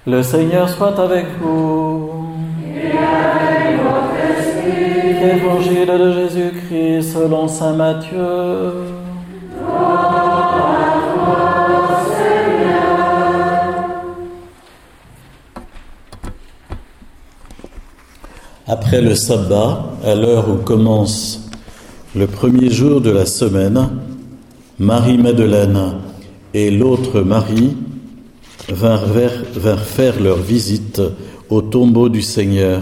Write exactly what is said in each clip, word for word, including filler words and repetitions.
Le Seigneur soit avec vous. Et avec votre esprit. Évangile de Jésus-Christ selon saint Matthieu. Gloire à toi, Seigneur. Après le sabbat, à l'heure où commence le premier jour de la semaine, Marie-Madeleine et l'autre Marie vinrent, vers, vinrent faire leur visite au tombeau du Seigneur.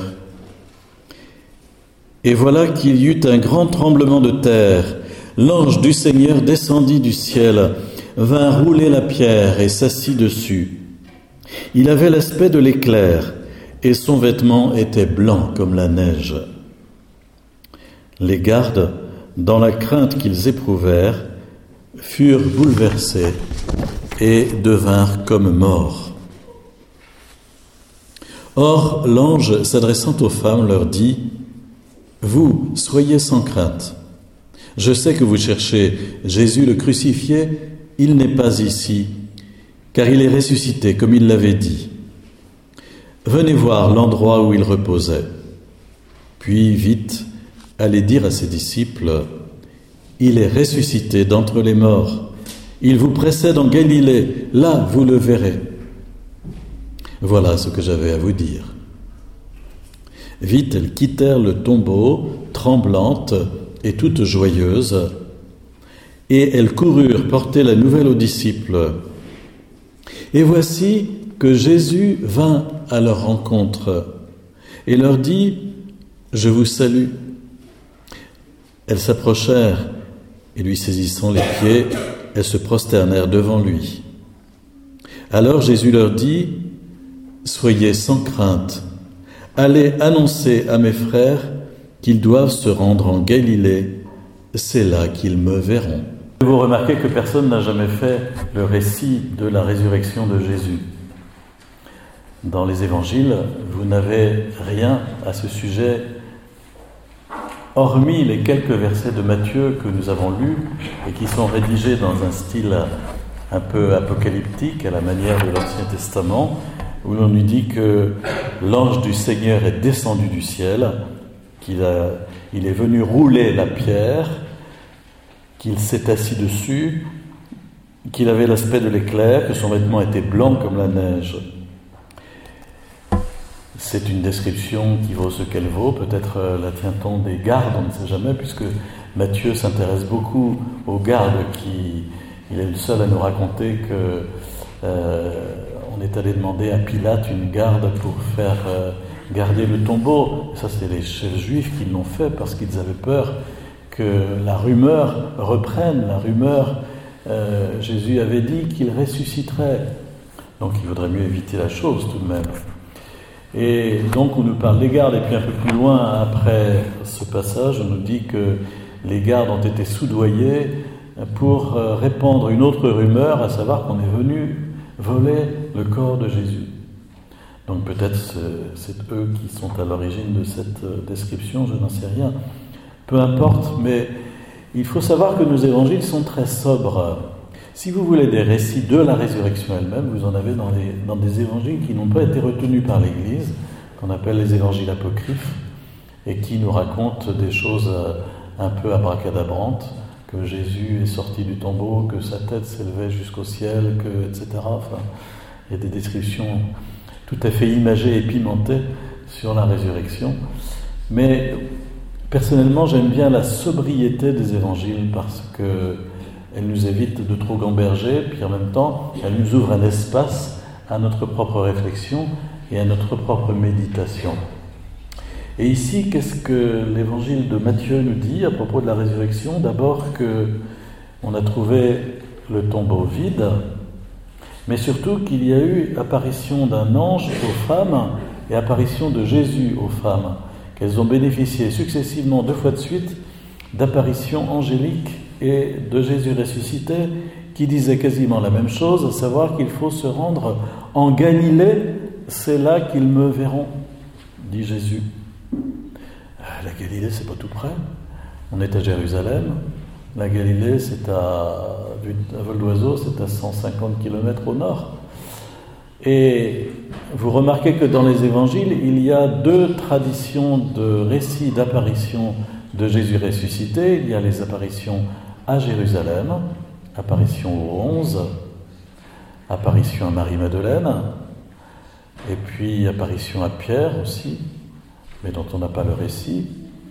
Et voilà qu'il y eut un grand tremblement de terre. L'ange du Seigneur descendit du ciel, vint rouler la pierre et s'assit dessus. Il avait l'aspect de l'éclair, et son vêtement était blanc comme la neige. Les gardes, dans la crainte qu'ils éprouvèrent, furent bouleversés et devinrent comme morts. Or, l'ange, s'adressant aux femmes, leur dit « Vous, soyez sans crainte. Je sais que vous cherchez Jésus le crucifié, il n'est pas ici, car il est ressuscité, comme il l'avait dit. Venez voir l'endroit où il reposait. » Puis, vite, allez dire à ses disciples « Il est ressuscité d'entre les morts. Il vous précède en Galilée, là vous le verrez. » Voilà ce que j'avais à vous dire. Vite, elles quittèrent le tombeau, tremblantes et toutes joyeuses, et elles coururent porter la nouvelle aux disciples. Et voici que Jésus vint à leur rencontre et leur dit « Je vous salue ». Elles s'approchèrent et lui saisissant les pieds, elles se prosternèrent devant lui. Alors Jésus leur dit « Soyez sans crainte, allez annoncer à mes frères qu'ils doivent se rendre en Galilée, c'est là qu'ils me verront. » Vous remarquez que personne n'a jamais fait le récit de la résurrection de Jésus. Dans les évangiles, vous n'avez rien à ce sujet, hormis les quelques versets de Matthieu que nous avons lus et qui sont rédigés dans un style un peu apocalyptique à la manière de l'Ancien Testament, où l'on nous dit que l'ange du Seigneur est descendu du ciel, qu'il a, il est venu rouler la pierre, qu'il s'est assis dessus, qu'il avait l'aspect de l'éclair, que son vêtement était blanc comme la neige. C'est une description qui vaut ce qu'elle vaut. Peut-être la tient-on des gardes, on ne sait jamais, puisque Matthieu s'intéresse beaucoup aux gardes. Qui, il est le seul à nous raconter que euh, on est allé demander à Pilate une garde pour faire euh, garder le tombeau. Ça, c'est les chefs juifs qui l'ont fait parce qu'ils avaient peur que la rumeur reprenne. La rumeur, euh, Jésus avait dit qu'il ressusciterait. Donc il vaudrait mieux éviter la chose tout de même. Et donc on nous parle des gardes, et puis un peu plus loin, après ce passage, on nous dit que les gardes ont été soudoyés pour répandre une autre rumeur, à savoir qu'on est venu voler le corps de Jésus. Donc peut-être c'est eux qui sont à l'origine de cette description, je n'en sais rien. Peu importe, mais il faut savoir que nos évangiles sont très sobres. Si vous voulez des récits de la résurrection elle-même, vous en avez dans, les, dans des évangiles qui n'ont pas été retenus par l'Église, qu'on appelle les évangiles apocryphes, et qui nous racontent des choses un peu abracadabrantes, que Jésus est sorti du tombeau, que sa tête s'élevait jusqu'au ciel, que, et cetera. Enfin, il y a des descriptions tout à fait imagées et pimentées sur la résurrection. Mais personnellement, j'aime bien la sobriété des évangiles parce que elle nous évite de trop gamberger, puis en même temps, elle nous ouvre un espace à notre propre réflexion et à notre propre méditation. Et ici, qu'est-ce que l'évangile de Matthieu nous dit à propos de la résurrection ? D'abord qu'on a trouvé le tombeau vide, mais surtout qu'il y a eu apparition d'un ange aux femmes et apparition de Jésus aux femmes, qu'elles ont bénéficié successivement deux fois de suite d'apparitions angéliques et de Jésus ressuscité, qui disait quasiment la même chose, à savoir qu'il faut se rendre en Galilée, c'est là qu'ils me verront, dit Jésus. La Galilée, c'est pas tout près. On est à Jérusalem. La Galilée, c'est à, à vol d'oiseau, c'est à cent cinquante kilomètres au nord. Et vous remarquez que dans les évangiles, il y a deux traditions de récits d'apparitions de Jésus ressuscité. Il y a les apparitions à Jérusalem, apparition aux onze, apparition à Marie-Madeleine, et puis apparition à Pierre aussi, mais dont on n'a pas le récit.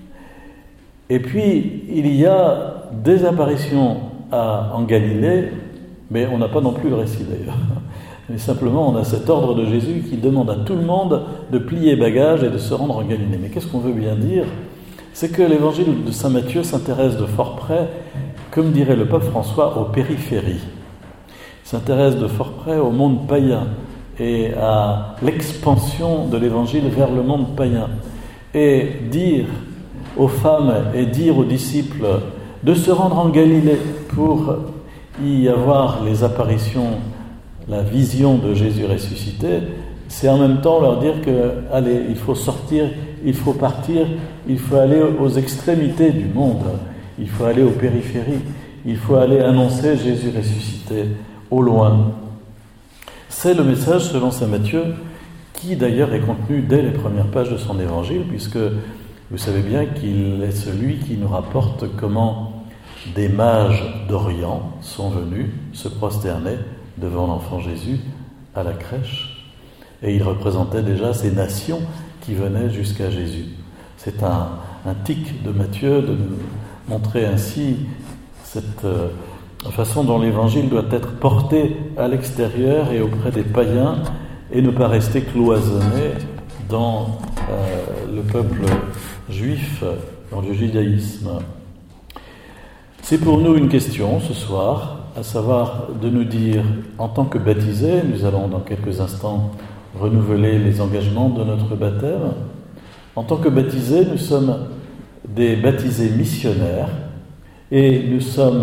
Et puis, il y a des apparitions à, en Galilée, mais on n'a pas non plus le récit d'ailleurs. Mais simplement, on a cet ordre de Jésus qui demande à tout le monde de plier bagages et de se rendre en Galilée. Mais qu'est-ce qu'on veut bien dire ? C'est que l'évangile de saint Matthieu s'intéresse de fort près, comme dirait le pape François, aux périphéries. Il s'intéresse de fort près au monde païen et à l'expansion de l'évangile vers le monde païen. Et dire aux femmes et dire aux disciples de se rendre en Galilée pour y avoir les apparitions, la vision de Jésus ressuscité, c'est en même temps leur dire que, allez, il faut sortir, il faut partir, il faut aller aux extrémités du monde, il faut aller aux périphéries, il faut aller annoncer Jésus ressuscité au loin. C'est le message selon saint Matthieu, qui d'ailleurs est contenu dès les premières pages de son évangile, puisque vous savez bien qu'il est celui qui nous rapporte comment des mages d'Orient sont venus se prosterner devant l'enfant Jésus à la crèche. Et il représentait déjà ces nations qui venaient jusqu'à Jésus. C'est un, un tic de Matthieu de nous montrer ainsi cette euh, façon dont l'évangile doit être porté à l'extérieur et auprès des païens et ne pas rester cloisonné dans euh, le peuple juif, dans le judaïsme. C'est pour nous une question ce soir, à savoir de nous dire, en tant que baptisés, nous allons dans quelques instants renouveler les engagements de notre baptême. En tant que baptisés, nous sommes des baptisés missionnaires et nous sommes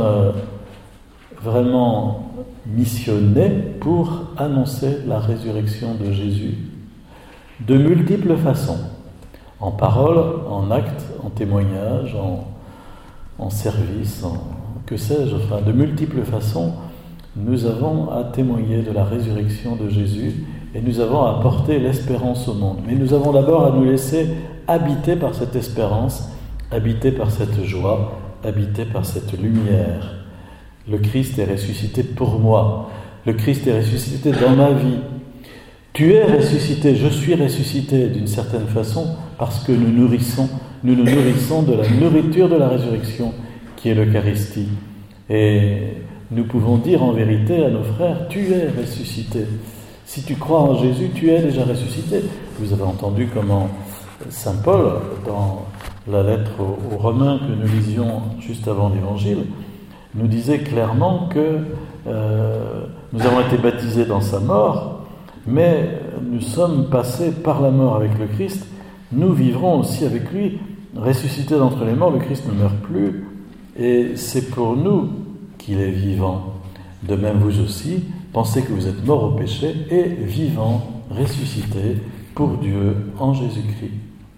vraiment missionnés pour annoncer la résurrection de Jésus de multiples façons, en parole, en acte, en témoignage, en, en service, en que sais-je, enfin de multiples façons, nous avons à témoigner de la résurrection de Jésus et nous avons à apporter l'espérance au monde. Mais nous avons d'abord à nous laisser habiter par cette espérance, habiter par cette joie, habiter par cette lumière. Le Christ est ressuscité pour moi. Le Christ est ressuscité dans ma vie. Tu es ressuscité, je suis ressuscité d'une certaine façon parce que nous nourrissons, nous nous nourrissons de la nourriture de la résurrection qui est l'Eucharistie. Et nous pouvons dire en vérité à nos frères, tu es ressuscité. Si tu crois en Jésus, tu es déjà ressuscité. Vous avez entendu comment saint Paul, dans la lettre aux, aux Romains que nous lisions juste avant l'Évangile, nous disait clairement que euh, nous avons été baptisés dans sa mort, mais nous sommes passés par la mort avec le Christ, nous vivrons aussi avec lui. Ressuscité d'entre les morts, le Christ ne meurt plus, et c'est pour nous qu'il est vivant. De même, vous aussi, pensez que vous êtes morts au péché et vivants, ressuscités pour Dieu en Jésus-Christ.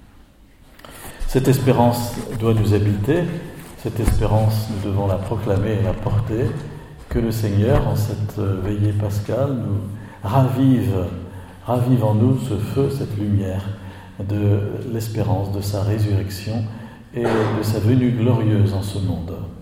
Cette espérance doit nous habiter, cette espérance, nous devons la proclamer et la porter, que le Seigneur, en cette veillée pascale, nous ravive, ravive en nous ce feu, cette lumière de l'espérance de sa résurrection et de sa venue glorieuse en ce monde.